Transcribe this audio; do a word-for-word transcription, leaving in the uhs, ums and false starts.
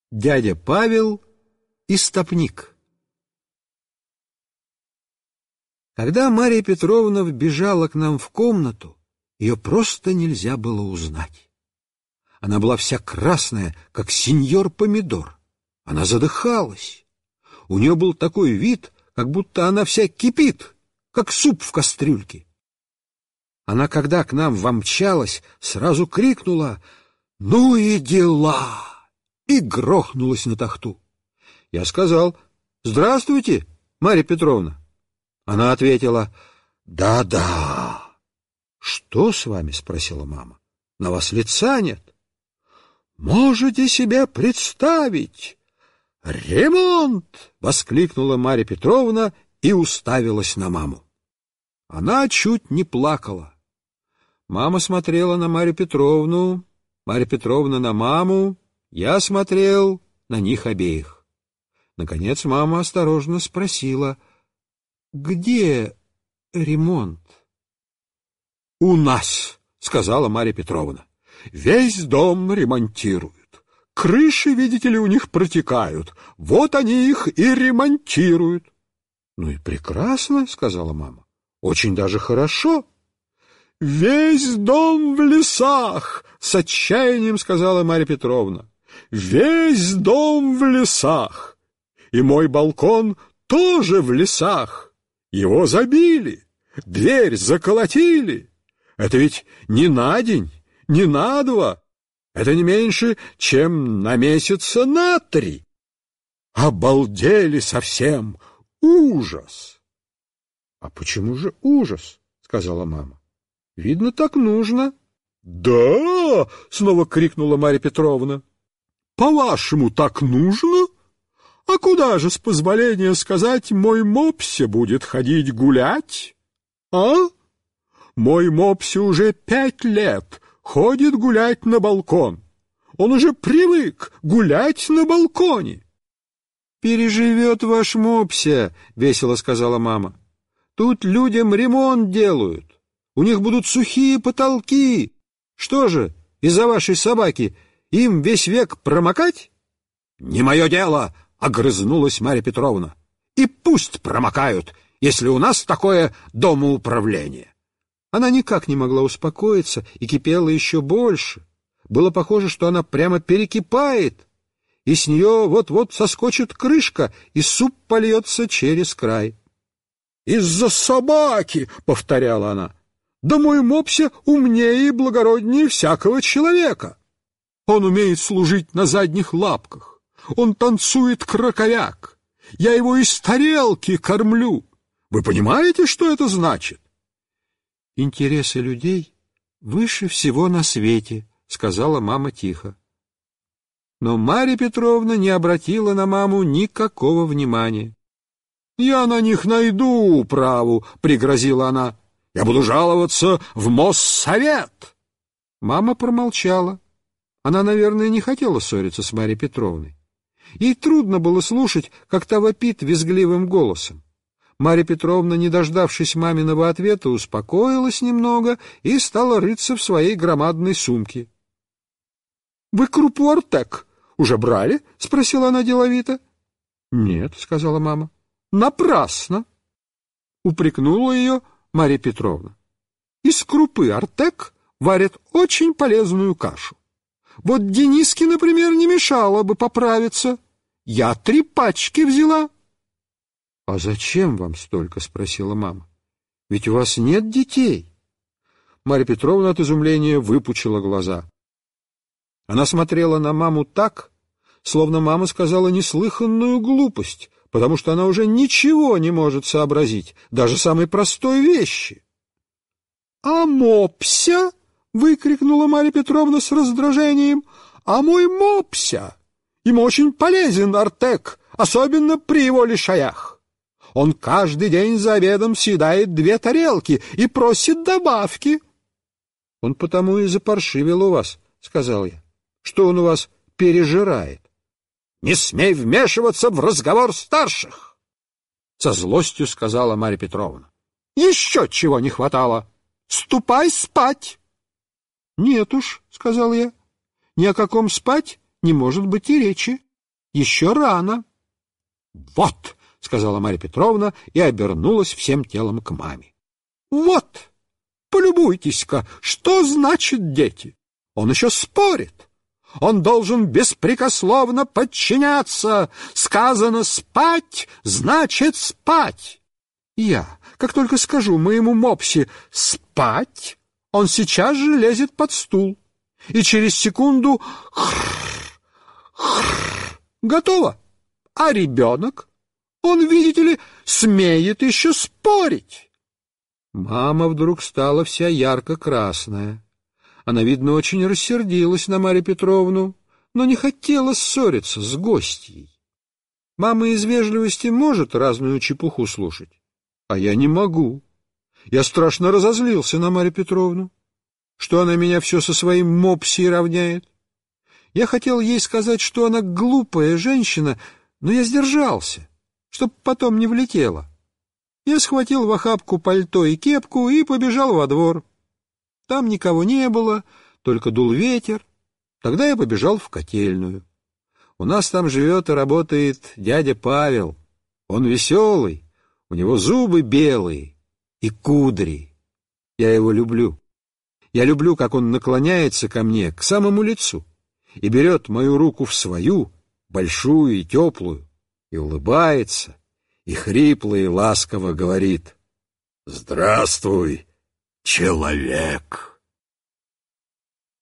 Дядя Павел и стопник. Когда Марья Петровна вбежала к нам в комнату, ее просто нельзя было узнать. Она была вся красная, как сеньор Помидор. Она задыхалась. У нее был такой вид, как будто она вся кипит, как суп в кастрюльке. Она, когда к нам вомчалась, сразу крикнула: «Ну и дела!» и грохнулась на тахту. Я сказал: «Здравствуйте, Марья Петровна». Она ответила: «Да-да». «Что с вами?» — спросила мама. «На вас лица нет». «Можете себе представить? Ремонт!» — воскликнула Марья Петровна и уставилась на маму. Она чуть не плакала. Мама смотрела на Марью Петровну, Марья Петровна на маму, я смотрел на них обеих. Наконец мама осторожно спросила: «Где ремонт?» «У нас», — сказала Марья Петровна. «Весь дом ремонтируют. Крыши, видите ли, у них протекают. Вот они их и ремонтируют». «Ну и прекрасно», — сказала мама. «Очень даже хорошо». «Весь дом в лесах», — с отчаянием сказала Марья Петровна. «Весь дом в лесах. И мой балкон тоже в лесах. Его забили, дверь заколотили. Это ведь не на день, не на два. Это не меньше, чем на месяца на три. Обалдели совсем. Ужас!» «А почему же ужас?» — сказала мама. «Видно, так нужно». «Да!» — снова крикнула Марья Петровна. «По-вашему, так нужно? А куда же, с позволения сказать, мой мопся будет ходить гулять? А? Мой мопся уже пять лет ходит гулять на балкон. Он уже привык гулять на балконе». «Переживет ваш мопся», — весело сказала мама. «Тут людям ремонт делают. У них будут сухие потолки. Что же, из-за вашей собаки им весь век промокать?» «Не мое дело», — огрызнулась Марья Петровна. «И пусть промокают, если у нас такое домоуправление». Она никак не могла успокоиться и кипела еще больше. Было похоже, что она прямо перекипает, и с нее вот-вот соскочит крышка, и суп польется через край. «Из-за собаки», — повторяла она. «Да мой мопся умнее и благороднее всякого человека. Он умеет служить на задних лапках. Он танцует краковяк. Я его из тарелки кормлю. Вы понимаете, что это значит?» «Интересы людей выше всего на свете», — сказала мама тихо. Но Марья Петровна не обратила на маму никакого внимания. «Я на них найду управу», — пригрозила она. «Я буду жаловаться в Моссовет». Мама промолчала. Она, наверное, не хотела ссориться с Марьей Петровной. Ей трудно было слушать, как та вопит визгливым голосом. Марья Петровна, не дождавшись маминого ответа, успокоилась немного и стала рыться в своей громадной сумке. «Вы крупу Артек уже брали?» — спросила она деловито. «Нет», — сказала мама. «Напрасно!» — упрекнула ее Марья Петровна. «Из крупы Артек варят очень полезную кашу. Вот Дениске, например, не мешало бы поправиться. Я три пачки взяла». «А зачем вам столько?» — спросила мама. «Ведь у вас нет детей». Марья Петровна от изумления выпучила глаза. Она смотрела на маму так, словно мама сказала неслыханную глупость, потому что она уже ничего не может сообразить, даже самой простой вещи. «А мопся?» — выкрикнула Марья Петровна с раздражением. «А мой мопся! Ему очень полезен Артек, особенно при его лишаях. Он каждый день за обедом съедает две тарелки и просит добавки». «Он потому и запаршивел у вас», — сказал я, — «что он у вас пережирает». «Не смей вмешиваться в разговор старших!» — со злостью сказала Марья Петровна. «Еще чего не хватало! Ступай спать!» «Нет уж», — сказал я, — «ни о каком спать не может быть и речи. Еще рано. Вот, — сказала Марья Петровна и обернулась всем телом к маме. Вот, полюбуйтесь-ка, что значит дети. Он еще спорит. Он должен беспрекословно подчиняться. Сказано «спать» — значит «спать». Я, как только скажу моему мопсе «спать», он сейчас же лезет под стул. И через секунду готово. А ребенок, он, видите ли, смеет еще спорить. Мама вдруг стала вся ярко-красная. Она, видно, очень рассердилась на Марью Петровну, но не хотела ссориться с гостьей. Мама из вежливости может разную чепуху слушать, а я не могу. Я страшно разозлился на Марью Петровну, что она меня все со своим мопсией равняет. Я хотел ей сказать, что она глупая женщина, но я сдержался, чтоб потом не влетела. Я схватил в охапку пальто и кепку и побежал во двор. Там никого не было, только дул ветер. Тогда я побежал в котельную. У нас там живет и работает дядя Павел. Он веселый, у него зубы белые и кудри. Я его люблю. Я люблю, как он наклоняется ко мне, к самому лицу, и берет мою руку в свою, большую и теплую, и улыбается, и хрипло и ласково говорит: «Здравствуй, человек!»